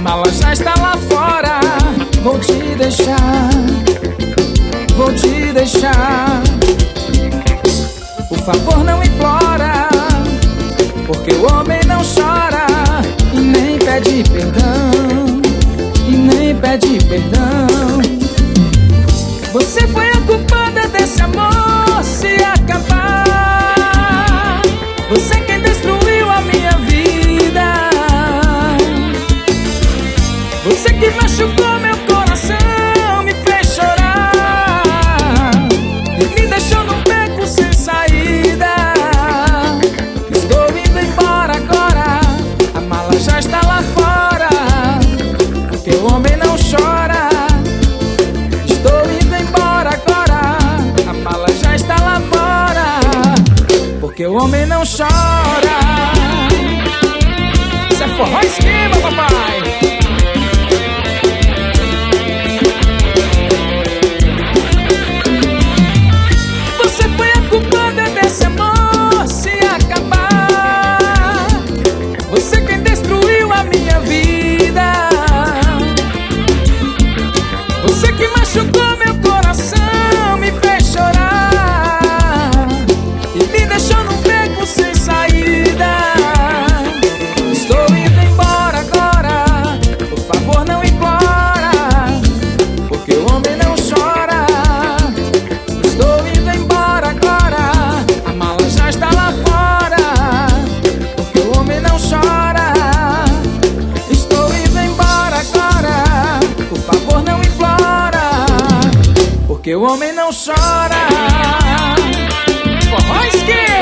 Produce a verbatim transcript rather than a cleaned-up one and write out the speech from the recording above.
mala já está lá fora. Vou te deixar, vou te deixar. Por favor, não implora, porque o homem não chora e nem pede perdão, e nem pede perdão. Você foi a culpada desse amor se acabar. Você quem destruiu a minha vida. Você que machucou meu coração, me fez chorar e me deixou num beco sem saída. Estou indo embora agora, a mala já está lá fora, porque o homem não chora. Estou indo embora agora, a mala já está lá fora, porque o homem não chora. Isso é forró esquema, papai. Você foi a culpada desse amor se acabar. Você quem destruiu a minha vida. Você que machucou meu coração, me fez chorar e me deixou num beco sem saída. Estou indo embora agora, por favor não implora, porque o homem não chora. Estou indo embora agora, a mala já está lá fora, porque o homem não chora. Estou indo embora agora, por favor não implora, porque o homem não chora. Forró esquerda.